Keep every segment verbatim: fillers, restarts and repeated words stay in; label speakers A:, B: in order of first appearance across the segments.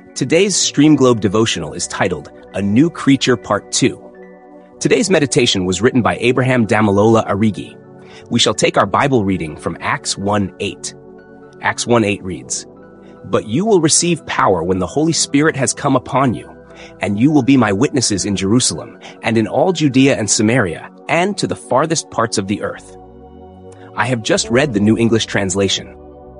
A: Today's Stream Globe devotional is titled, A New Creature Part two. Today's meditation was written by Abraham Damalola Arigi. We shall take our Bible reading from Acts one eight. Acts one eight reads, But you will receive power when the Holy Spirit has come upon you, and you will be my witnesses in Jerusalem, and in all Judea and Samaria, and to the farthest parts of the earth. I have just read the New English Translation.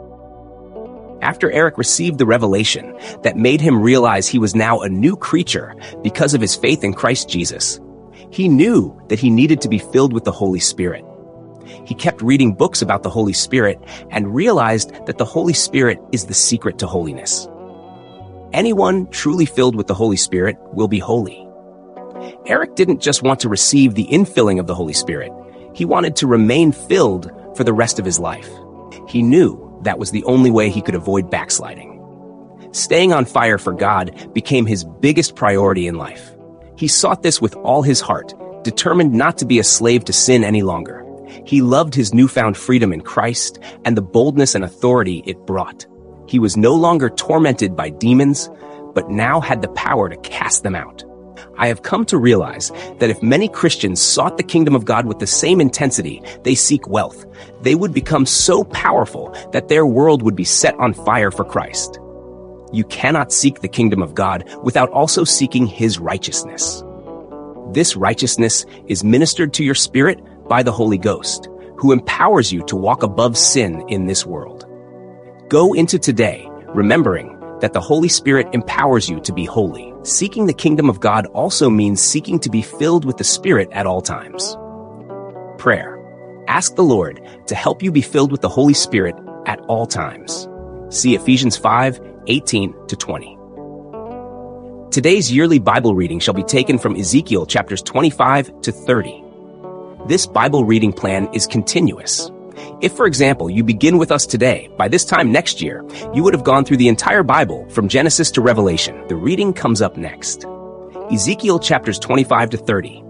A: After Eric received the revelation that made him realize he was now a new creature because of his faith in Christ Jesus, he knew that he needed to be filled with the Holy Spirit. He kept reading books about the Holy Spirit and realized that the Holy Spirit is the secret to holiness. Anyone truly filled with the Holy Spirit will be holy. Eric didn't just want to receive the infilling of the Holy Spirit. He wanted to remain filled for the rest of his life. He knew that was the only way he could avoid backsliding. Staying on fire for God became his biggest priority in life. He sought this with all his heart, determined not to be a slave to sin any longer. He loved his newfound freedom in Christ and the boldness and authority it brought. He was no longer tormented by demons, but now had the power to cast them out. I have come to realize that if many Christians sought the kingdom of God with the same intensity they seek wealth, they would become so powerful that their world would be set on fire for Christ. You cannot seek the kingdom of God without also seeking his righteousness. This righteousness is ministered to your spirit by the Holy Ghost, who empowers you to walk above sin in this world. Go into today, remembering that the Holy Spirit empowers you to be holy. Seeking the kingdom of God also means seeking to be filled with the Spirit at all times. Prayer. Ask the Lord to help you be filled with the Holy Spirit at all times. See Ephesians five eighteen to twenty. Today's yearly Bible reading shall be taken from Ezekiel chapters twenty-five to thirty. This Bible reading plan is continuous. If, for example, you begin with us today, by this time next year, you would have gone through the entire Bible from Genesis to Revelation. The reading comes up next. Ezekiel chapters twenty-five to thirty.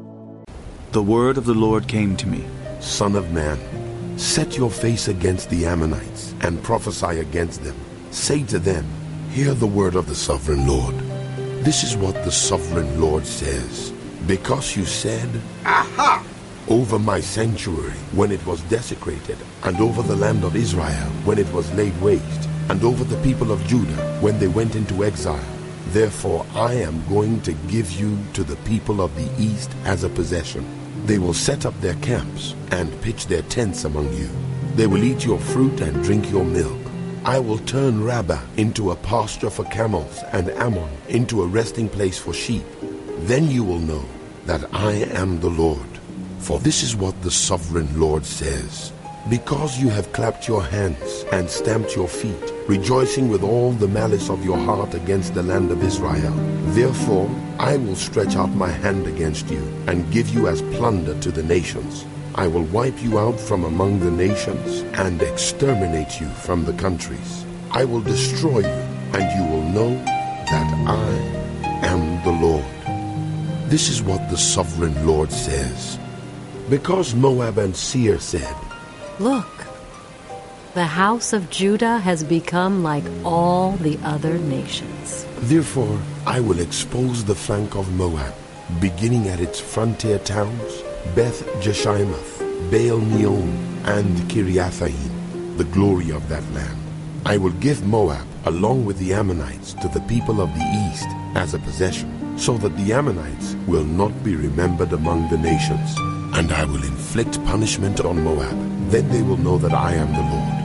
B: The word of the Lord came to me.
C: Son of man, set your face against the Ammonites and prophesy against them. Say to them, Hear the word of the sovereign Lord. This is what the sovereign Lord says. Because you said, Aha! Over my sanctuary when it was desecrated, and over the land of Israel when it was laid waste, and over the people of Judah when they went into exile. Therefore I am going to give you to the people of the east as a possession. They will set up their camps and pitch their tents among you. They will eat your fruit and drink your milk. I will turn Rabbah into a pasture for camels and Ammon into a resting place for sheep. Then you will know that I am the Lord. For this is what the sovereign Lord says. Because you have clapped your hands and stamped your feet, rejoicing with all the malice of your heart against the land of Israel, therefore I will stretch out my hand against you and give you as plunder to the nations. I will wipe you out from among the nations and exterminate you from the countries. I will destroy you, and you will know that I am the Lord. This is what the sovereign Lord says. Because Moab and Seir said,
D: Look, the house of Judah has become like all the other nations.
C: Therefore I will expose the flank of Moab, beginning at its frontier towns, Beth Jeshimoth, Baal Meon, and Kiriathaim, the glory of that land. I will give Moab, along with the Ammonites, to the people of the east as a possession, so that the Ammonites will not be remembered among the nations. And I will inflict punishment on Moab. Then they will know that I am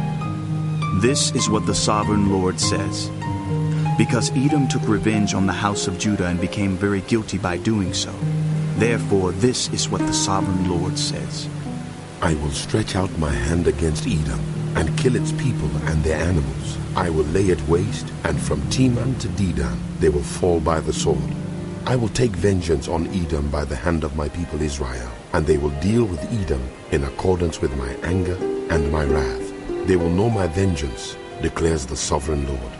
C: the Lord.
B: This is what the sovereign Lord says. Because Edom took revenge on the house of Judah and became very guilty by doing so, therefore this is what the sovereign Lord says.
C: I will stretch out my hand against Edom and kill its people and their animals. I will lay it waste, and from Teman to Dedan they will fall by the sword. I will take vengeance on Edom by the hand of my people Israel, and they will deal with Edom in accordance with my anger and my wrath. They will know my vengeance, declares the sovereign Lord.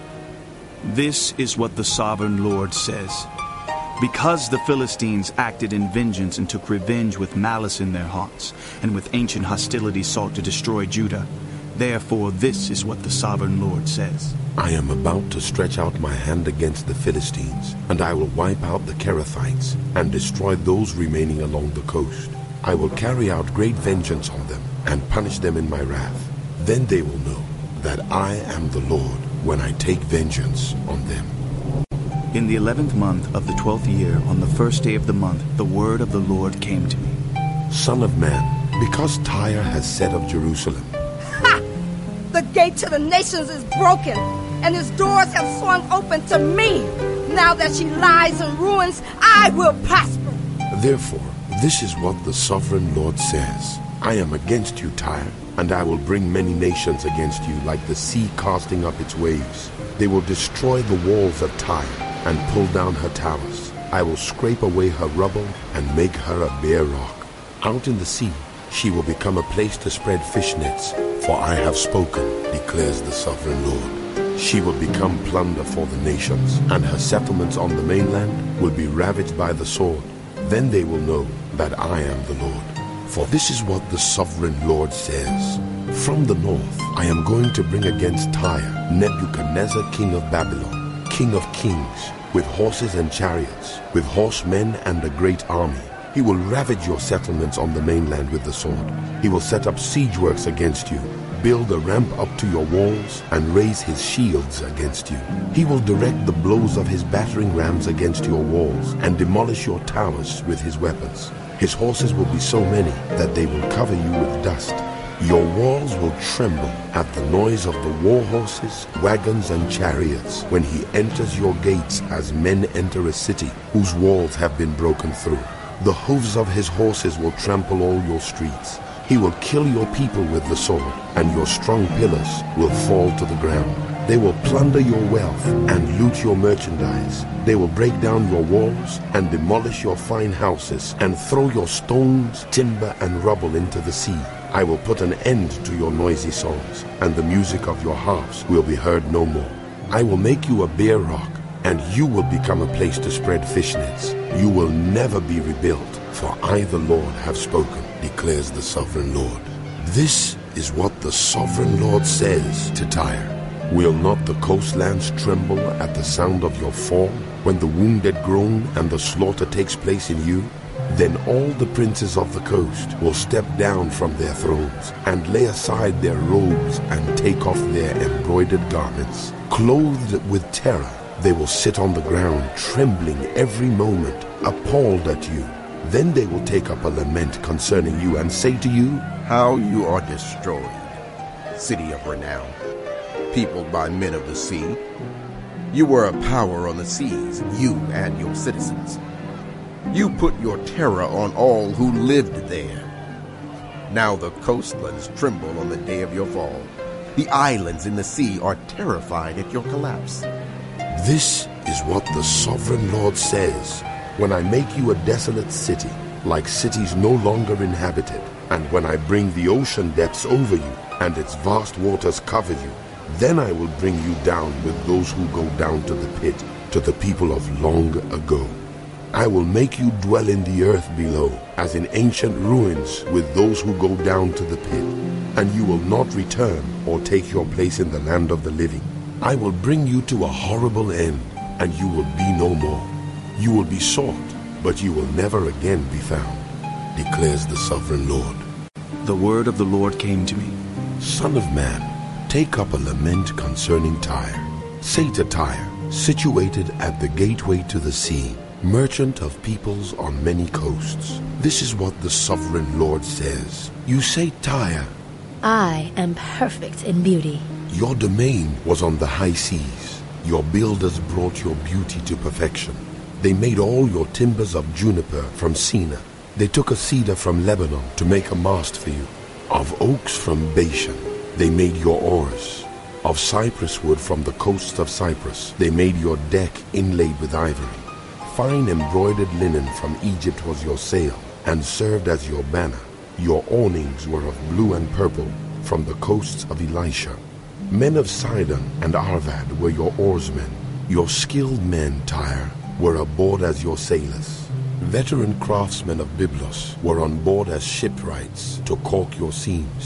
B: This is what the sovereign Lord says. Because the Philistines acted in vengeance and took revenge with malice in their hearts, and with ancient hostility sought to destroy Judah, Therefore, this is what the sovereign Lord says.
C: I am about to stretch out my hand against the Philistines, and I will wipe out the Kerethites and destroy those remaining along the coast. I will carry out great vengeance on them and punish them in my wrath. Then they will know that I am the Lord when I take vengeance on them.
B: In the eleventh month of the twelfth year, on the first day of the month, the word of the Lord came to me.
C: Son of man, because Tyre has said of Jerusalem,
E: Ha! The gate to the nations is broken, and its doors have swung open to me. Now that she lies in ruins, I will prosper.
C: Therefore, this is what the sovereign Lord says. I am against you, Tyre, and I will bring many nations against you like the sea casting up its waves. They will destroy the walls of Tyre and pull down her towers. I will scrape away her rubble and make her a bare rock. Out in the sea, she will become a place to spread fish nets, for I have spoken, declares the sovereign Lord. She will become plunder for the nations, and her settlements on the mainland will be ravaged by the sword. Then they will know that I am the Lord. For this is what the sovereign Lord says. From the north I am going to bring against Tyre Nebuchadnezzar, king of Babylon, king of kings, with horses and chariots, with horsemen and a great army. He will ravage your settlements on the mainland with the sword. He will set up siege works against you, build a ramp up to your walls, and raise his shields against you. He will direct the blows of his battering rams against your walls, and demolish your towers with his weapons. His horses will be so many that they will cover you with dust. Your walls will tremble at the noise of the war horses, wagons, and chariots when he enters your gates as men enter a city whose walls have been broken through. The hooves of his horses will trample all your streets. He will kill your people with the sword, and your strong pillars will fall to the ground. They will plunder your wealth and loot your merchandise. They will break down your walls and demolish your fine houses and throw your stones, timber, and rubble into the sea. I will put an end to your noisy songs, and the music of your harps will be heard no more. I will make you a bare rock, and you will become a place to spread fish nets. You will never be rebuilt, for I, the Lord, have spoken, declares the sovereign Lord. This is what the sovereign Lord says to Tyre. Will not the coastlands tremble at the sound of your fall, when the wounded groan and the slaughter takes place in you? Then all the princes of the coast will step down from their thrones and lay aside their robes and take off their embroidered garments. Clothed with terror, they will sit on the ground, trembling every moment, appalled at you. Then they will take up a lament concerning you and say to you,
F: How you are destroyed, city of renown, peopled by men of the sea. You were a power on the seas, you and your citizens. You put your terror on all who lived there. Now the coastlands tremble on the day of your fall. The islands in the sea are terrified at your collapse.
C: This is what the sovereign Lord says. When I make you a desolate city, like cities no longer inhabited, and when I bring the ocean depths over you, and its vast waters cover you, then I will bring you down with those who go down to the pit, to the people of long ago. I will make you dwell in the earth below, as in ancient ruins with those who go down to the pit, and you will not return or take your place in the land of the living. I will bring you to a horrible end, and you will be no more. You will be sought, but you will never again be found, declares the sovereign Lord.
B: The word of the Lord came to me.
C: Son of man, take up a lament concerning Tyre. Say to Tyre, situated at the gateway to the sea, merchant of peoples on many coasts. This is what the sovereign Lord says. You say, Tyre,
G: I am perfect in beauty.
C: Your domain was on the high seas. Your builders brought your beauty to perfection. They made all your timbers of juniper from Sina. They took a cedar from Lebanon to make a mast for you. Of oaks from Bashan, they made your oars. Of cypress wood from the coasts of Cyprus, they made your deck inlaid with ivory. Fine embroidered linen from Egypt was your sail, and served as your banner. Your awnings were of blue and purple from the coasts of Elisha. Men of Sidon and Arvad were your oarsmen. Your skilled men, Tyre, were aboard as your sailors. Veteran craftsmen of Byblos were on board as shipwrights to caulk your seams.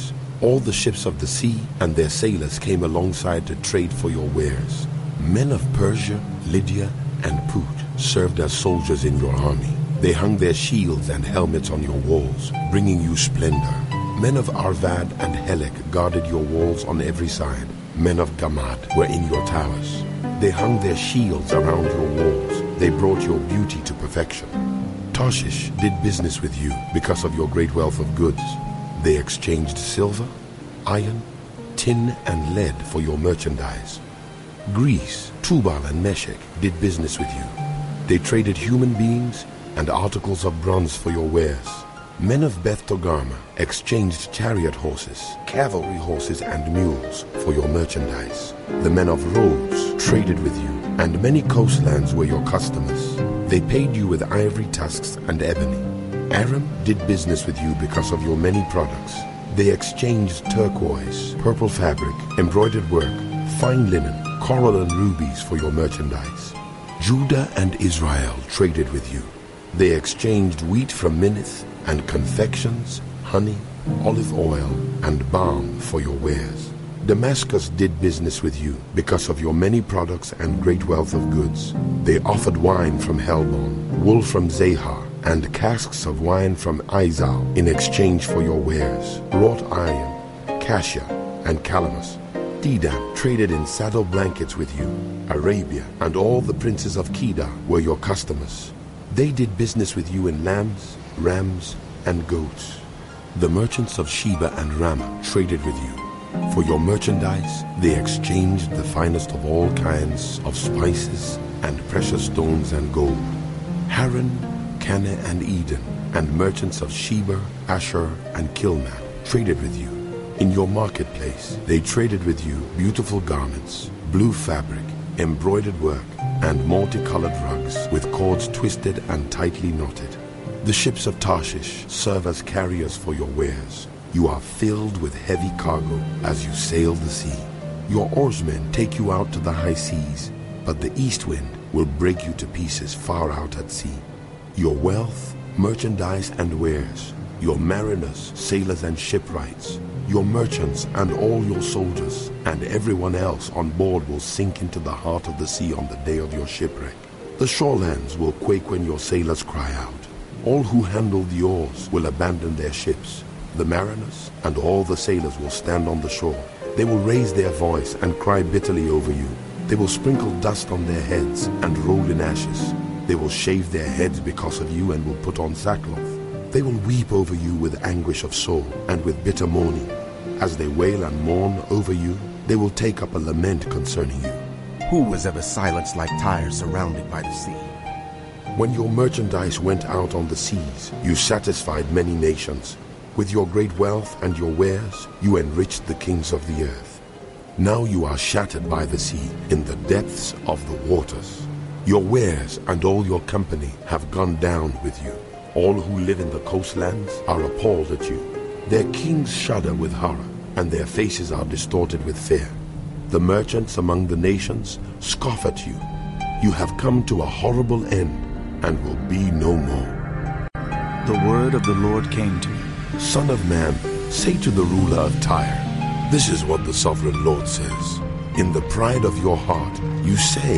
C: All the ships of the sea and their sailors came alongside to trade for your wares. Men of Persia, Lydia, and Put served as soldiers in your army. They hung their shields and helmets on your walls, bringing you splendor. Men of Arvad and Helek guarded your walls on every side. Men of Gamad were in your towers. They hung their shields around your walls. They brought your beauty to perfection. Tarshish did business with you because of your great wealth of goods. They exchanged silver, iron, tin, and lead for your merchandise. Greece, Tubal, and Meshech did business with you. They traded human beings and articles of bronze for your wares. Men of Beth Togarmah exchanged chariot horses, cavalry horses, and mules for your merchandise. The men of Rhodes traded with you, and many coastlands were your customers. They paid you with ivory tusks and ebony. Aram did business with you because of your many products. They exchanged turquoise, purple fabric, embroidered work, fine linen, coral, and rubies for your merchandise. Judah and Israel traded with you. They exchanged wheat from Minnith and confections, honey, olive oil, and balm for your wares. Damascus did business with you because of your many products and great wealth of goods. They offered wine from Helbon, wool from Zahar, and casks of wine from Izal in exchange for your wares. Wrought iron, cassia, and calamus. Dedan traded in saddle blankets with you. Arabia and all the princes of Kedar were your customers. They did business with you in lambs, rams, and goats. The merchants of Sheba and Ramah traded with you. For your merchandise, they exchanged the finest of all kinds of spices and precious stones and gold. Haran, Canaan, and Eden, and merchants of Sheba, Asher, and Kilmad traded with you. In your marketplace, they traded with you beautiful garments, blue fabric, embroidered work, and multicolored rugs with cords twisted and tightly knotted. The ships of Tarshish serve as carriers for your wares. You are filled with heavy cargo as you sail the sea. Your oarsmen take you out to the high seas, but the east wind will break you to pieces far out at sea. Your wealth, merchandise, and wares, your mariners, sailors, and shipwrights, your merchants, and all your soldiers, and everyone else on board will sink into the heart of the sea on the day of your shipwreck. The shorelands will quake when your sailors cry out. All who handle the oars will abandon their ships. The mariners and all the sailors will stand on the shore. They will raise their voice and cry bitterly over you. They will sprinkle dust on their heads and roll in ashes. They will shave their heads because of you and will put on sackcloth. They will weep over you with anguish of soul and with bitter mourning. As they wail and mourn over you, they will take up a lament concerning you.
F: Who was ever silenced like Tyre surrounded by the sea?
C: When your merchandise went out on the seas, you satisfied many nations. With your great wealth and your wares, you enriched the kings of the earth. Now you are shattered by the sea in the depths of the waters. Your wares and all your company have gone down with you. All who live in the coastlands are appalled at you. Their kings shudder with horror, and their faces are distorted with fear. The merchants among the nations scoff at you. You have come to a horrible end and will be no more.
B: The word of the Lord came to me.
C: Son of man, say to the ruler of Tyre, this is what the sovereign Lord says. In the pride of your heart, you say,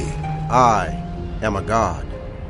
F: I am a god.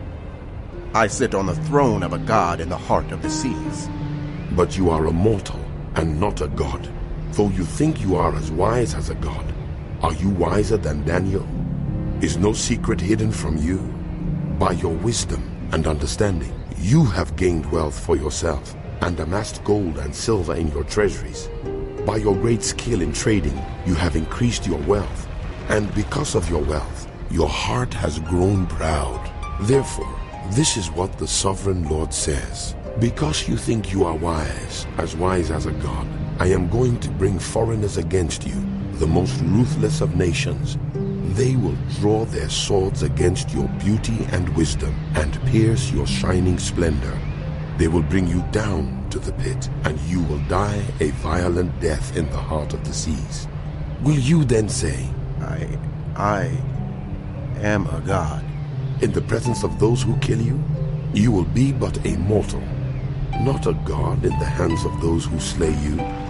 F: I sit on the throne of a god in the heart of the seas.
C: But you are a mortal and not a god. Though you think you are as wise as a god, are you wiser than Daniel? Is no secret hidden from you? By your wisdom and understanding, you have gained wealth for yourself and amassed gold and silver in your treasuries. By your great skill in trading, you have increased your wealth, and because of your wealth, your heart has grown proud. Therefore, this is what the sovereign Lord says. Because you think you are wise, as wise as a god, I am going to bring foreigners against you, the most ruthless of nations. They will draw their swords against your beauty and wisdom and pierce your shining splendor. They will bring you down to the pit, and you will die a violent death in the heart of the seas. Will you then say,
F: I, I am a god?
C: In the presence of those who kill you, you will be but a mortal, not a god in the hands of those who slay you.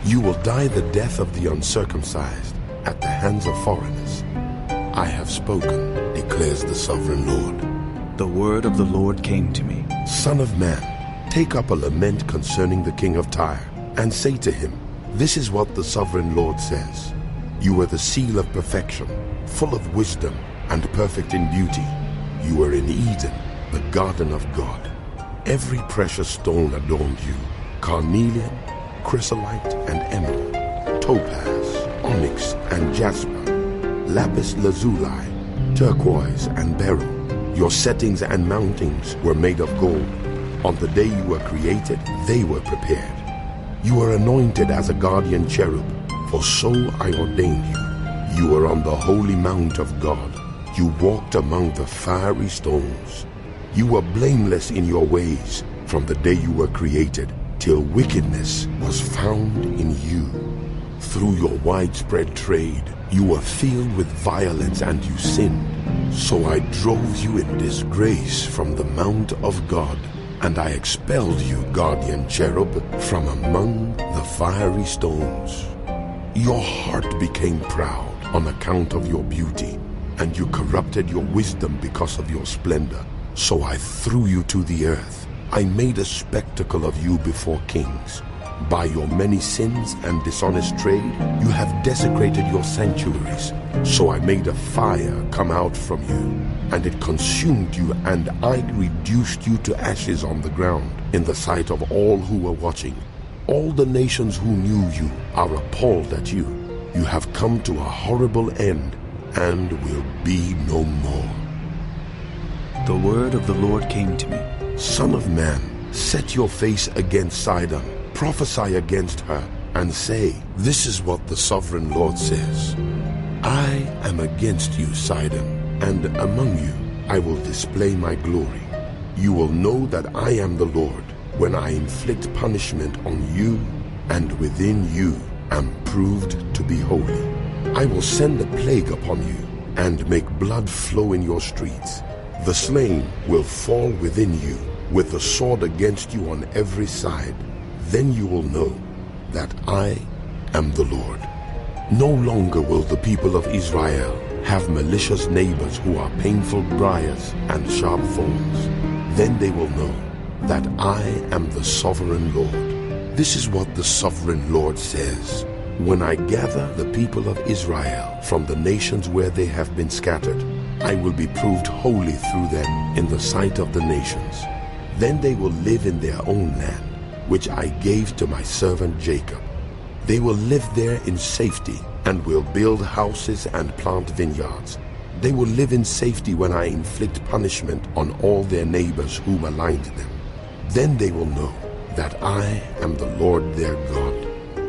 C: You will die the death of the uncircumcised at the hands of foreigners. I have spoken, declares the sovereign Lord.
B: The word of the Lord came to me.
C: Son of man, take up a lament concerning the king of Tyre, and say to him, this is what the sovereign Lord says. You are the seal of perfection, full of wisdom and perfect in beauty. You are in Eden, the garden of God. Every precious stone adorned you, carnelian, chrysolite and emerald, topaz, onyx and jasper, lapis lazuli, turquoise and beryl. Your settings and mountings were made of gold. On the day you were created, they were prepared. You are anointed as a guardian cherub, for so I ordained you. You are on the holy mount of God. You walked among the fiery stones. You were blameless in your ways from the day you were created, till wickedness was found in you. Through your widespread trade, you were filled with violence and you sinned. So I drove you in disgrace from the mount of God, and I expelled you, guardian cherub, from among the fiery stones. Your heart became proud on account of your beauty, and you corrupted your wisdom because of your splendor. So I threw you to the earth. I made a spectacle of you before kings. By your many sins and dishonest trade, you have desecrated your sanctuaries. So I made a fire come out from you, and it consumed you, and I reduced you to ashes on the ground in the sight of all who were watching. All the nations who knew you are appalled at you. You have come to a horrible end and will be no more.
B: The word of the Lord came to me.
C: Son of man, set your face against Sidon, prophesy against her, and say, this is what the sovereign Lord says. I am against you, Sidon, and among you I will display my glory. You will know that I am the Lord when I inflict punishment on you, and within you am proved to be holy. I will send a plague upon you, and make blood flow in your streets. The slain will fall within you, with the sword against you on every side. Then you will know that I am the Lord. No longer will the people of Israel have malicious neighbors who are painful briars and sharp thorns. Then they will know that I am the sovereign Lord. This is what the sovereign Lord says. When I gather the people of Israel from the nations where they have been scattered, I will be proved holy through them in the sight of the nations. Then they will live in their own land, which I gave to my servant Jacob. They will live there in safety and will build houses and plant vineyards. They will live in safety when I inflict punishment on all their neighbors who maligned them. Then they will know that I am the Lord their God.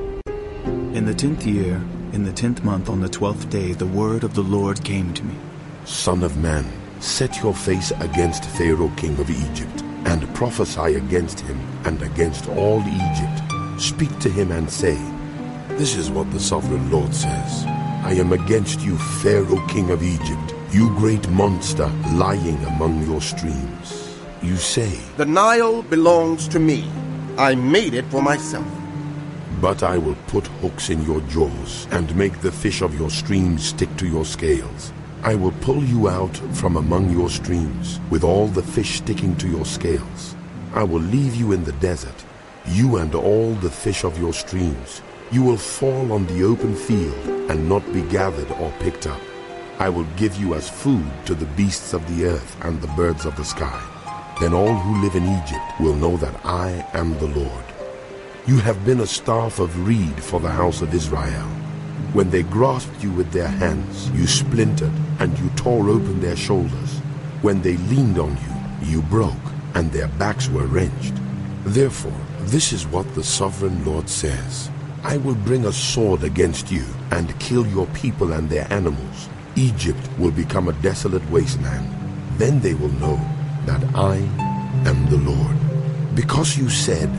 B: In the tenth year, in the tenth month, on the twelfth day, the word of the Lord came to me.
C: Son of man, set your face against Pharaoh king of Egypt, and prophesy against him and against all Egypt. Speak to him and say, this is what the sovereign Lord says. I am against you, Pharaoh king of Egypt, you great monster lying among your streams. You say,
F: the Nile belongs to me. I made it for myself.
C: But I will put hooks in your jaws and make the fish of your streams stick to your scales. I will pull you out from among your streams with all the fish sticking to your scales. I will leave you in the desert, you and all the fish of your streams. You will fall on the open field and not be gathered or picked up. I will give you as food to the beasts of the earth and the birds of the sky. Then all who live in Egypt will know that I am the Lord. You have been a staff of reed for the house of Israel. When they grasped you with their hands, you splintered, and you tore open their shoulders. When they leaned on you, you broke, and their backs were wrenched. Therefore, this is what the sovereign Lord says. I will bring a sword against you, and kill your people and their animals. Egypt will become a desolate wasteland. Then they will know that I am the Lord. Because you said,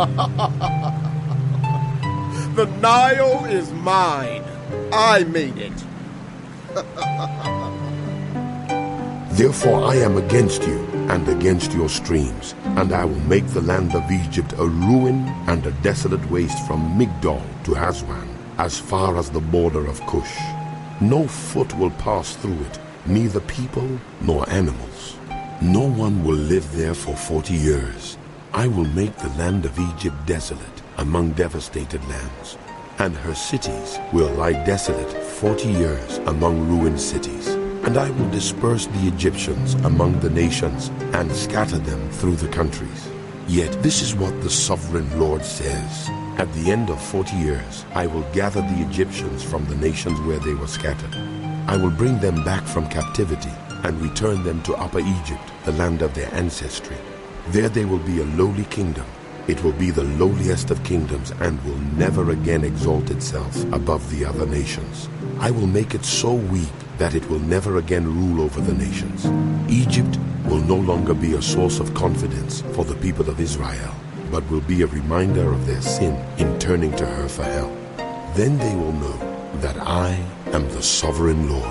F: the Nile is mine. I made it.
C: Therefore I am against you and against your streams, and I will make the land of Egypt a ruin and a desolate waste from Migdol to Aswan, as far as the border of Cush. No foot will pass through it, neither people nor animals. No one will live there for forty years. I will make the land of Egypt desolate among devastated lands, and her cities will lie desolate forty years among ruined cities. And I will disperse the Egyptians among the nations and scatter them through the countries. Yet this is what the sovereign Lord says. At the end of forty years, I will gather the Egyptians from the nations where they were scattered. I will bring them back from captivity and return them to Upper Egypt, the land of their ancestry. There they will be a lowly kingdom. It will be the lowliest of kingdoms and will never again exalt itself above the other nations. I will make it so weak that it will never again rule over the nations. Egypt will no longer be a source of confidence for the people of Israel, but will be a reminder of their sin in turning to her for help. Then they will know that I am the sovereign Lord.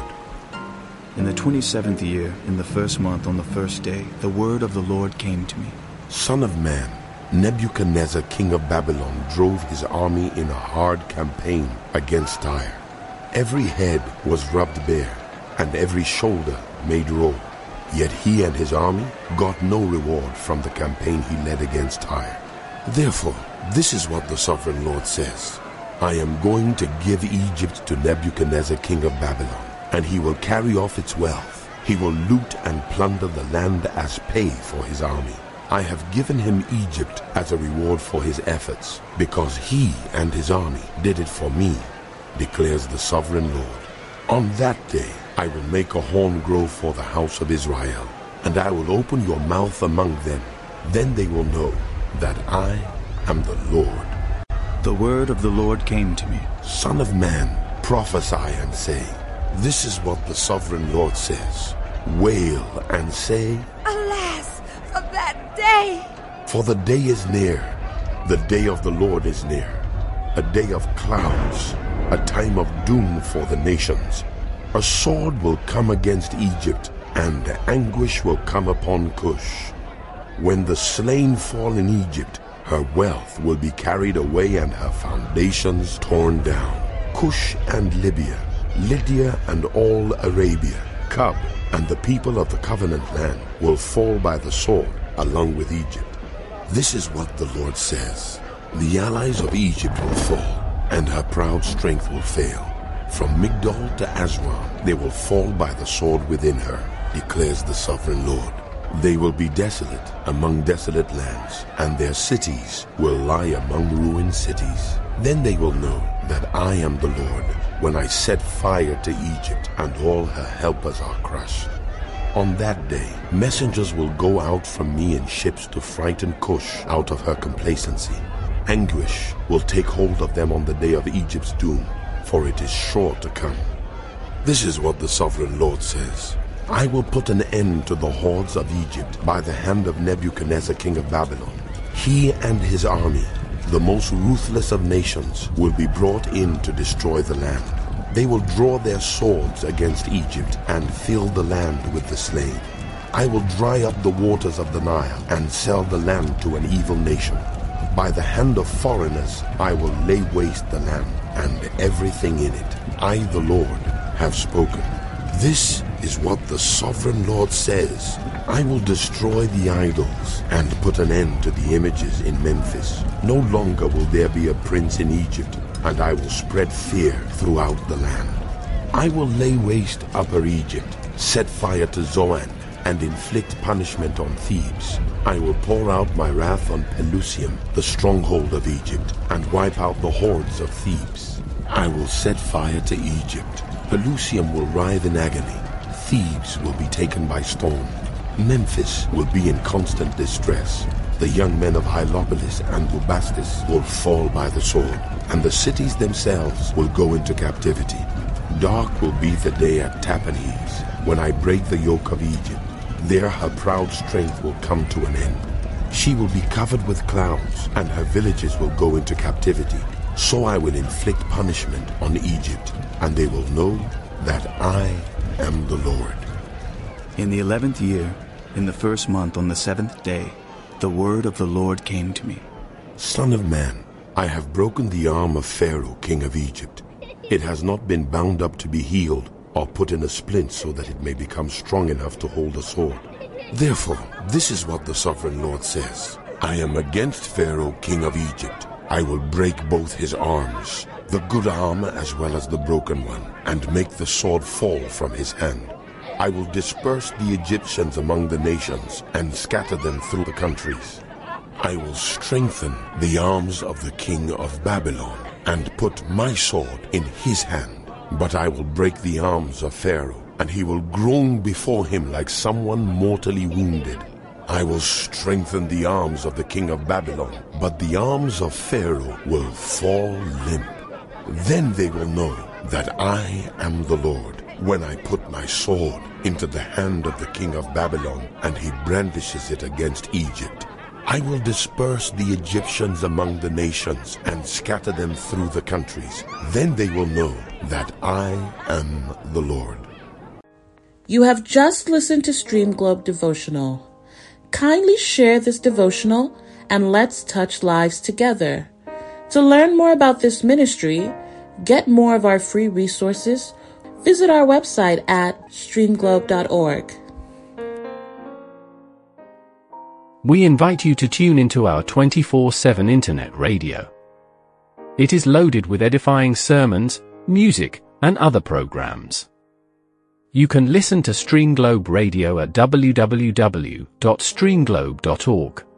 B: In the twenty-seventh year, in the first month on the first day, the word of the Lord came to me.
C: Son of man, Nebuchadnezzar, king of Babylon, drove his army in a hard campaign against Tyre. Every head was rubbed bare, and every shoulder made raw. Yet he and his army got no reward from the campaign he led against Tyre. Therefore, this is what the sovereign Lord says. I am going to give Egypt to Nebuchadnezzar, king of Babylon, and he will carry off its wealth. He will loot and plunder the land as pay for his army. I have given him Egypt as a reward for his efforts, because he and his army did it for me, declares the sovereign Lord. On that day I will make a horn grow for the house of Israel, and I will open your mouth among them. Then they will know that I am the Lord.
B: The word of the Lord came to me.
C: Son of man, prophesy and say, this is what the sovereign Lord says. Wail and say,
E: Alas, for that day!
C: For the day is near, the day of the Lord is near, a day of clouds, a time of doom for the nations. A sword will come against Egypt, and anguish will come upon Cush. When the slain fall in Egypt, her wealth will be carried away and her foundations torn down. Cush and Libya, Lydia and all Arabia, Cub and the people of the covenant land will fall by the sword along with Egypt. This is what the Lord says. The allies of Egypt will fall, and her proud strength will fail. From Migdol to Aswan, they will fall by the sword within her, declares the sovereign Lord. They will be desolate among desolate lands, and their cities will lie among ruined cities. Then they will know that I am the Lord, when I set fire to Egypt, and all her helpers are crushed. On that day, messengers will go out from me in ships to frighten Cush out of her complacency. Anguish will take hold of them on the day of Egypt's doom, for it is sure to come. This is what the sovereign Lord says. I will put an end to the hordes of Egypt by the hand of Nebuchadnezzar, king of Babylon. He and his army, the most ruthless of nations, will be brought in to destroy the land. They will draw their swords against Egypt and fill the land with the slain. I will dry up the waters of the Nile and sell the land to an evil nation. By the hand of foreigners I will lay waste the land and everything in it. I, the Lord, have spoken. This is what the sovereign Lord says. I will destroy the idols and put an end to the images in Memphis. No longer will there be a prince in Egypt, and I will spread fear throughout the land. I will lay waste Upper Egypt, set fire to Zoan, and inflict punishment on Thebes. I will pour out my wrath on Pelusium, the stronghold of Egypt, and wipe out the hordes of Thebes. I will set fire to Egypt. Pelusium will writhe in agony. Thebes will be taken by storm. Memphis will be in constant distress. The young men of Hylopolis and Bubastis will fall by the sword, and the cities themselves will go into captivity. Dark will be the day at Tahpanhes, when I break the yoke of Egypt. There her proud strength will come to an end. She will be covered with clouds, and her villages will go into captivity. So I will inflict punishment on Egypt, and they will know that I am the Lord.
B: In the eleventh year, in the first month on the seventh day, the word of the Lord came to me.
C: Son of man, I have broken the arm of Pharaoh, king of Egypt. It has not been bound up to be healed, or put in a splint so that it may become strong enough to hold a sword. Therefore, this is what the sovereign Lord says. I am against Pharaoh, king of Egypt. I will break both his arms, the good arm as well as the broken one, and make the sword fall from his hand. I will disperse the Egyptians among the nations and scatter them through the countries. I will strengthen the arms of the king of Babylon and put my sword in his hand. But I will break the arms of Pharaoh, and he will groan before him like someone mortally wounded. I will strengthen the arms of the king of Babylon, but the arms of Pharaoh will fall limp. Then they will know that I am the Lord, when I put my sword into the hand of the king of Babylon, and he brandishes it against Egypt. I will disperse the Egyptians among the nations and scatter them through the countries. Then they will know that I am the Lord.
H: You have just listened to Stream Globe Devotional. Kindly share this devotional and let's touch lives together. To learn more about this ministry, get more of our free resources, visit our website at stream globe dot org.
I: We invite you to tune into our twenty-four seven internet radio. It is loaded with edifying sermons, music, and other programs. You can listen to Stream Globe Radio at w w w dot stream globe dot org.